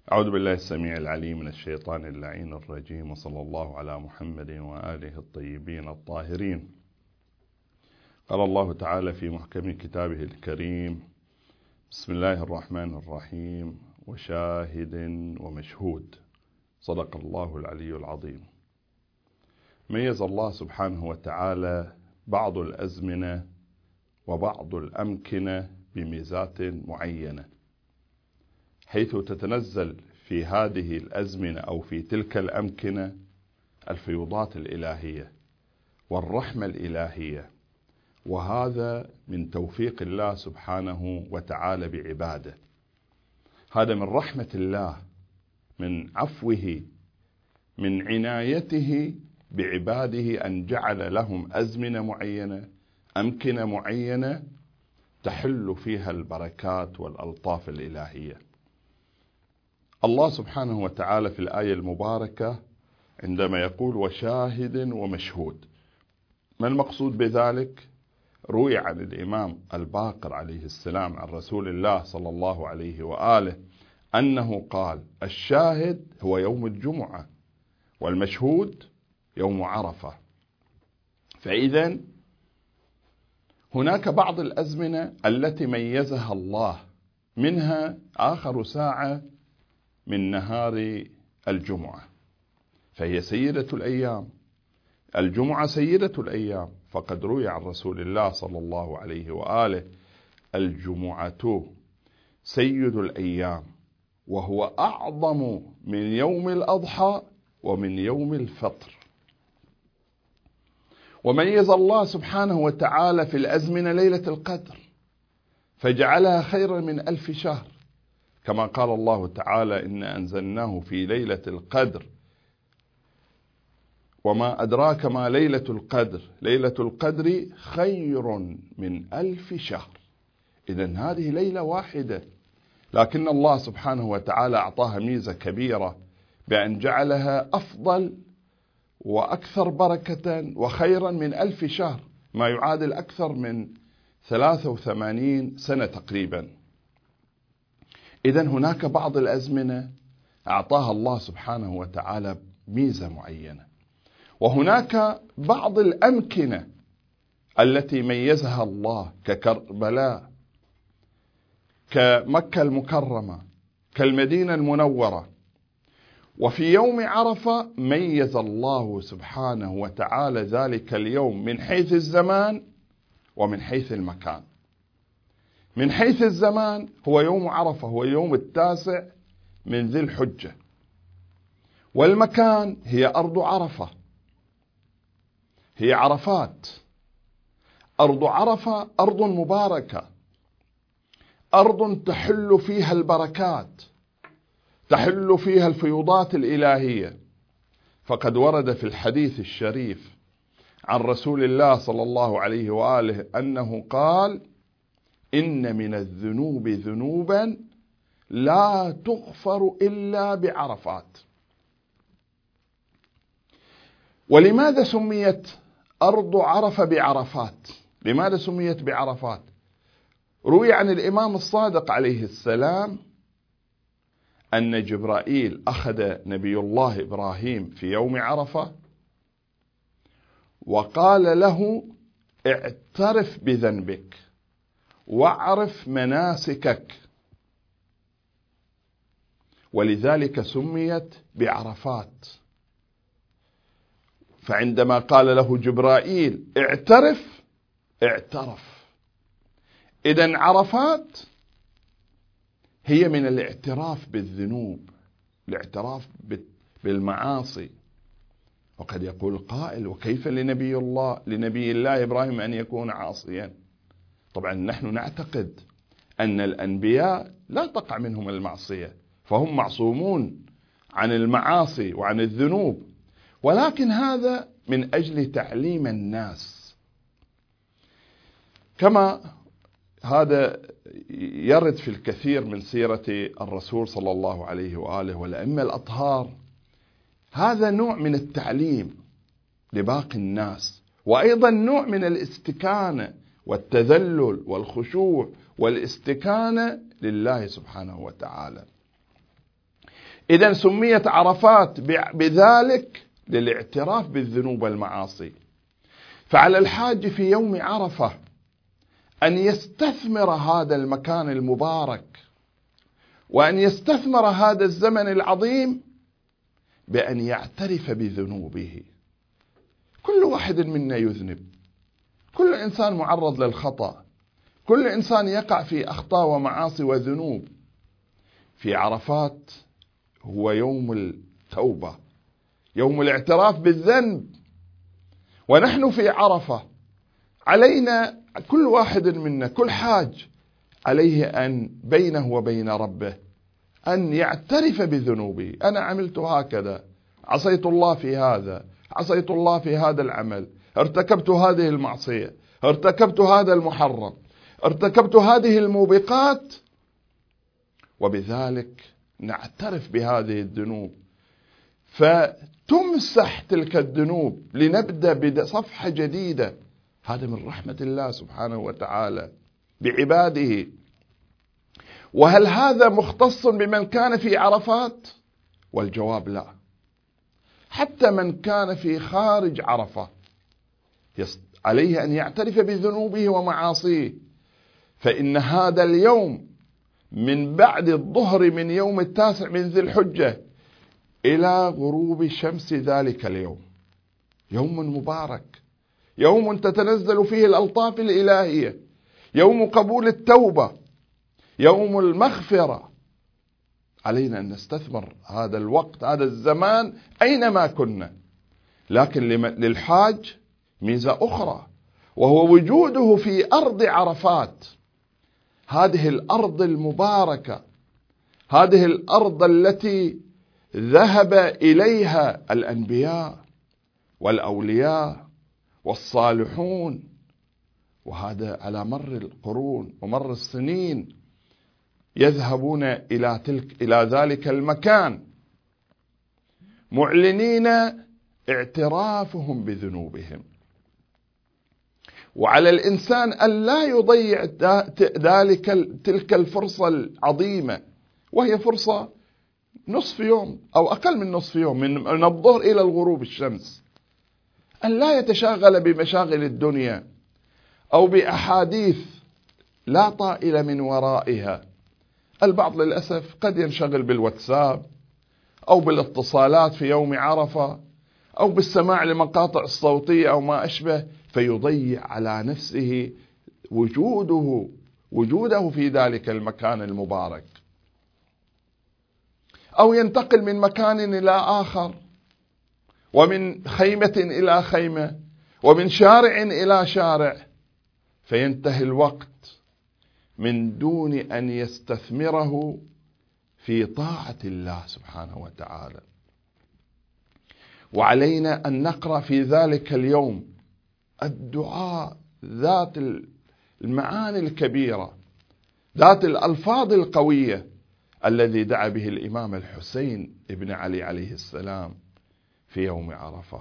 أعوذ بالله السميع العليم من الشيطان اللعين الرجيم، وصلى الله على محمد وآله الطيبين الطاهرين. قال الله تعالى في محكم كتابه الكريم: بسم الله الرحمن الرحيم، وشاهد ومشهود. صدق الله العلي العظيم. ميز الله سبحانه وتعالى بعض الأزمنة وبعض الأمكنة بميزات معينة، حيث تتنزل في هذه الأزمنة أو في تلك الأمكنة الفيوضات الإلهية والرحمة الإلهية، وهذا من توفيق الله سبحانه وتعالى بعباده. هذا من رحمة الله، من عفوه، من عنايته بعباده، أن جعل لهم أزمنة معينة، أمكنة معينة تحل فيها البركات والألطاف الإلهية. الله سبحانه وتعالى في الآية المباركة عندما يقول وشاهد ومشهود، ما المقصود بذلك؟ روي عن الإمام الباقر عليه السلام عن رسول الله صلى الله عليه وآله أنه قال: الشاهد هو يوم الجمعة، والمشهود يوم عرفة. فإذا هناك بعض الأزمنة التي ميزها الله، منها آخر ساعة من نهار الجمعة، فهي سيدة الأيام. الجمعة سيدة الأيام، فقد روي عن رسول الله صلى الله عليه وآله: الجمعة سيد الأيام، وهو أعظم من يوم الأضحى ومن يوم الفطر. وميز الله سبحانه وتعالى في الأزمنة ليلة القدر، فجعلها خيرا من 1000 شهر، كما قال الله تعالى: إن أنزلناه في ليلة القدر، وما أدراك ما ليلة القدر، ليلة القدر خير من 1000 شهر. إذن هذه ليلة واحدة، لكن الله سبحانه وتعالى أعطاها ميزة كبيرة بأن جعلها أفضل وأكثر بركة وخيرا من 1000 شهر، ما يعادل أكثر من 83 سنة تقريبا. إذن هناك بعض الأزمنة أعطاها الله سبحانه وتعالى ميزة معينة، وهناك بعض الأمكنة التي ميزها الله، ككربلاء، كمكة المكرمة، كالمدينة المنورة. وفي يوم عرفة ميز الله سبحانه وتعالى ذلك اليوم من حيث الزمان ومن حيث المكان. من حيث الزمان هو يوم عرفة، هو يوم 9 من ذي الحجة، والمكان هي أرض عرفة، هي عرفات. أرض عرفة أرض مباركة، أرض تحل فيها البركات، تحل فيها الفيوضات الإلهية. فقد ورد في الحديث الشريف عن رسول الله صلى الله عليه وآله أنه قال: إن من الذنوب ذنوبا لا تغفر إلا بعرفات. ولماذا سميت أرض عرفة بعرفات؟ لماذا سميت بعرفات؟ روي عن الإمام الصادق عليه السلام أن جبرائيل أخذ نبي الله إبراهيم في يوم عرفة وقال له: اعترف بذنبك واعرف مناسكك، ولذلك سميت بعرفات. فعندما قال له جبرائيل اعترف. إذن عرفات هي من الاعتراف بالذنوب، الاعتراف بالمعاصي. وقد يقول قائل: وكيف لنبي الله إبراهيم أن يكون عاصيا؟ طبعا نحن نعتقد أن الأنبياء لا تقع منهم المعصية، فهم معصومون عن المعاصي وعن الذنوب، ولكن هذا من أجل تعليم الناس، كما هذا يرد في الكثير من سيرة الرسول صلى الله عليه وآله والأئمة الأطهار. هذا نوع من التعليم لباقي الناس، وأيضا نوع من الاستكانة والتذلل والخشوع والاستكانة لله سبحانه وتعالى. إذن سميت عرفات بذلك للاعتراف بالذنوب والمعاصي. فعلى الحاج في يوم عرفة أن يستثمر هذا المكان المبارك، وأن يستثمر هذا الزمن العظيم بأن يعترف بذنوبه. كل واحد منا يذنب، كل إنسان معرض للخطأ، كل إنسان يقع في أخطاء ومعاصي وذنوب. في عرفات هو يوم التوبة، يوم الاعتراف بالذنب. ونحن في عرفة علينا، كل واحد منا، كل حاج عليه أن بينه وبين ربه أن يعترف بذنوبه. أنا عملت هكذا، عصيت الله في هذا، عصيت الله في هذا العمل، ارتكبت هذه المعصية، ارتكبت هذا المحرم، ارتكبت هذه الموبقات. وبذلك نعترف بهذه الذنوب، فتمسح تلك الذنوب لنبدأ بصفحة جديدة. هذا من رحمة الله سبحانه وتعالى بعباده. وهل هذا مختص بمن كان في عرفات؟ والجواب لا. حتى من كان في خارج عرفة عليه أن يعترف بذنوبه ومعاصيه. فإن هذا اليوم من بعد الظهر من يوم 9 من ذي الحجة إلى غروب شمس ذلك اليوم يوم مبارك، يوم تتنزل فيه الألطاف الإلهية، يوم قبول التوبة، يوم المغفرة. علينا أن نستثمر هذا الوقت، هذا الزمان أينما كنا. لكن للحاج ميزة أخرى، وهو وجوده في أرض عرفات، هذه الأرض المباركة، هذه الأرض التي ذهب إليها الأنبياء والأولياء والصالحون، وهذا على مر القرون ومر السنين يذهبون إلى ذلك المكان معلنين اعترافهم بذنوبهم. وعلى الإنسان أن لا يضيع تلك الفرصة العظيمة، وهي فرصة نصف يوم أو أقل من نصف يوم، من الظهر إلى الغروب الشمس. أن لا يتشاغل بمشاغل الدنيا أو بأحاديث لا طائل من ورائها. البعض للأسف قد ينشغل بالواتساب أو بالاتصالات في يوم عرفة أو بالسماع لمقاطع الصوتية أو ما أشبه، فيضيع على نفسه وجوده في ذلك المكان المبارك. أو ينتقل من مكان إلى آخر، ومن خيمة إلى خيمة، ومن شارع إلى شارع، فينتهي الوقت من دون أن يستثمره في طاعة الله سبحانه وتعالى. وعلينا أن نقرأ في ذلك اليوم الدعاء ذات المعاني الكبيرة، ذات الألفاظ القوية الذي دعا به الإمام الحسين ابن علي عليه السلام في يوم عرفة.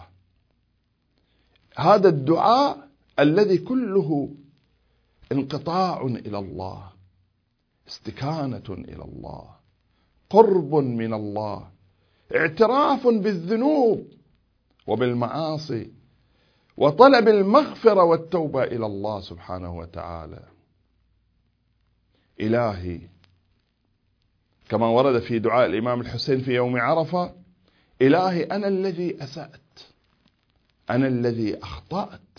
هذا الدعاء الذي كله انقطاع إلى الله، استكانة إلى الله، قرب من الله، اعتراف بالذنوب وبالمعاصي، وطلب المغفرة والتوبة إلى الله سبحانه وتعالى. إلهي، كما ورد في دعاء الإمام الحسين في يوم عرفة: إلهي أنا الذي أسأت، أنا الذي أخطأت،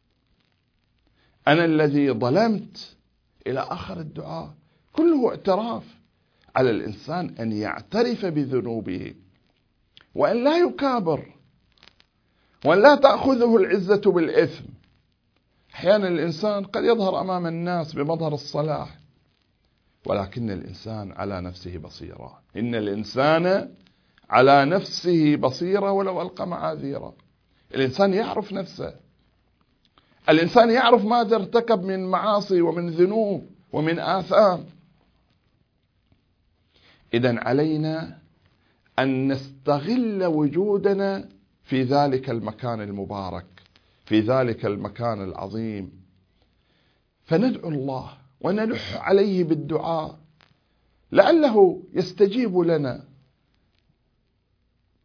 أنا الذي ظلمت، إلى آخر الدعاء. كله اعتراف. على الإنسان أن يعترف بذنوبه وأن لا يكابر، وأن لا تأخذه العزة بالإثم. أحيانا الإنسان قد يظهر أمام الناس بمظهر الصلاح، ولكن الإنسان على نفسه بصيرة. إن الإنسان على نفسه بصيرة ولو ألقى معاذيره. الإنسان يعرف نفسه، الإنسان يعرف ماذا ارتكب من معاصي ومن ذنوب ومن آثام. إذن علينا أن نستغل وجودنا في ذلك المكان المبارك، في ذلك المكان العظيم، فندعو الله ونلح عليه بالدعاء لعله يستجيب لنا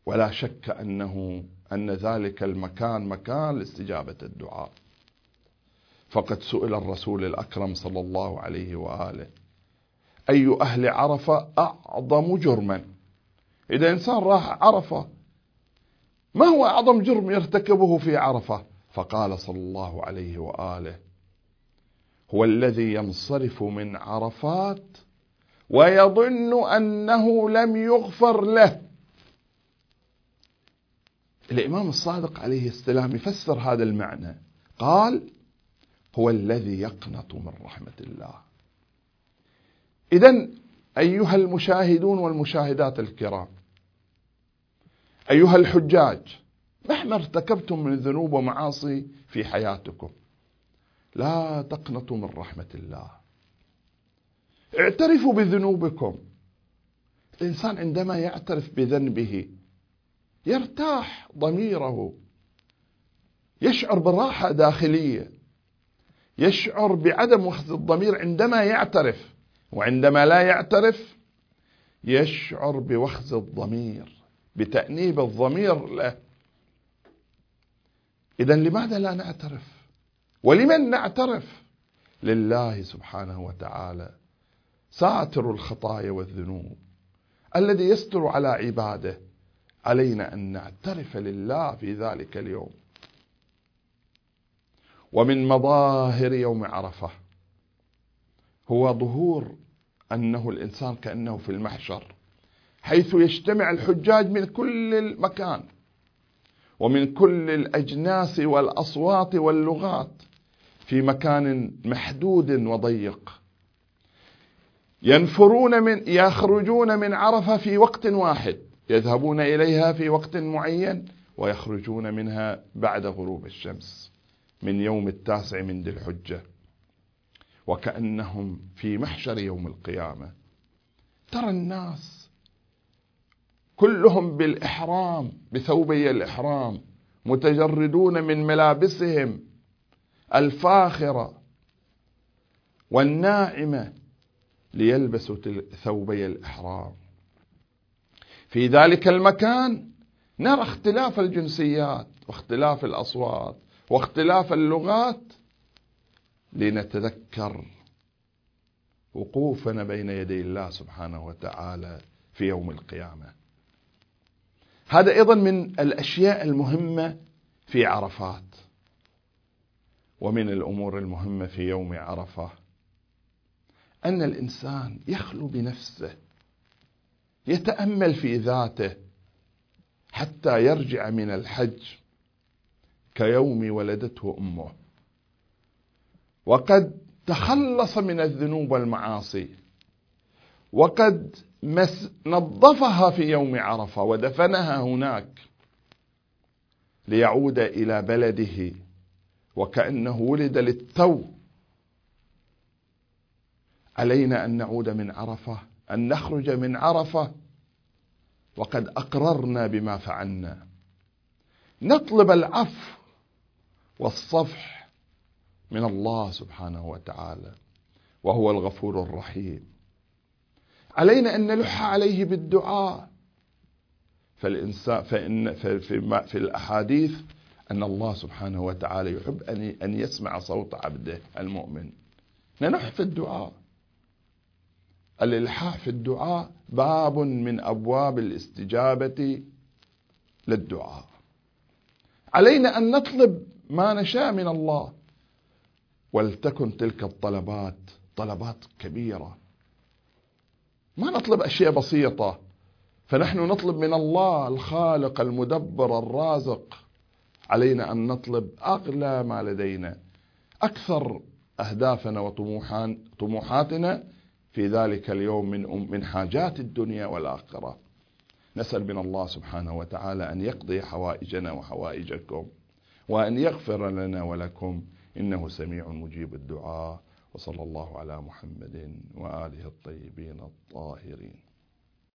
ولا شك أن ذلك المكان مكان لاستجابة الدعاء. فقد سئل الرسول الأكرم صلى الله عليه وآله: أي أهل عرفة أعظم جرما؟ إذا إنسان راح عرفة، ما هو أعظم جرم يرتكبه في عرفة؟ فقال صلى الله عليه وآله: هو الذي ينصرف من عرفات ويظن أنه لم يغفر له. الإمام الصادق عليه السلام يفسر هذا المعنى، قال: هو الذي يقنط من رحمة الله. إذن أيها المشاهدون والمشاهدات الكرام، أيها الحجاج، مهما ارتكبتم من ذنوب ومعاصي في حياتكم، لا تقنطوا من رحمة الله. اعترفوا بذنوبكم. الإنسان عندما يعترف بذنبه يرتاح ضميره، يشعر براحة داخلية، يشعر بعدم وخز الضمير عندما يعترف. وعندما لا يعترف يشعر بوخز الضمير، بتأنيب الضمير له. إذن لماذا لا نعترف؟ ولمن نعترف؟ لله سبحانه وتعالى ساتر الخطايا والذنوب، الذي يستر على عباده. علينا أن نعترف لله في ذلك اليوم. ومن مظاهر يوم عرفة هو ظهور أنه الإنسان كأنه في المحشر، حيث يجتمع الحجاج من كل مكان ومن كل الأجناس والأصوات واللغات في مكان محدود وضيق، يخرجون من عرفة في وقت واحد، يذهبون إليها في وقت معين ويخرجون منها بعد غروب الشمس من يوم 9 من ذي الحجة، وكأنهم في محشر يوم القيامة. ترى الناس كلهم بالإحرام، بثوبي الإحرام، متجردون من ملابسهم الفاخرة والناعمة ليلبسوا ثوبي الإحرام. في ذلك المكان نرى اختلاف الجنسيات واختلاف الأصوات واختلاف اللغات، لنتذكر وقوفنا بين يدي الله سبحانه وتعالى في يوم القيامة. هذا أيضا من الأشياء المهمة في عرفات. ومن الأمور المهمة في يوم عرفة أن الإنسان يخلو بنفسه، يتأمل في ذاته حتى يرجع من الحج كيوم ولدته أمه، وقد تخلص من الذنوب والمعاصي، وقد نظفها في يوم عرفة ودفنها هناك، ليعود إلى بلده وكأنه ولد للتو. علينا أن نعود من عرفة، أن نخرج من عرفة وقد أقررنا بما فعلنا، نطلب العفو والصفح من الله سبحانه وتعالى، وهو الغفور الرحيم. علينا أن نلح عليه بالدعاء، فالإنسان في الأحاديث أن الله سبحانه وتعالى يحب أن يسمع صوت عبده المؤمن. نلح في الدعاء. الإلحاح في الدعاء باب من أبواب الاستجابة للدعاء. علينا أن نطلب ما نشاء من الله، ولتكن تلك الطلبات طلبات كبيرة، ما نطلب أشياء بسيطة. فنحن نطلب من الله الخالق المدبر الرازق. علينا أن نطلب أغلى ما لدينا، أكثر أهدافنا وطموحاتنا في ذلك اليوم من حاجات الدنيا والآخرة. نسأل من الله سبحانه وتعالى أن يقضي حوائجنا وحوائجكم، وأن يغفر لنا ولكم، إنه سميع مجيب الدعاء. وصلى الله على محمد وآله الطيبين الطاهرين.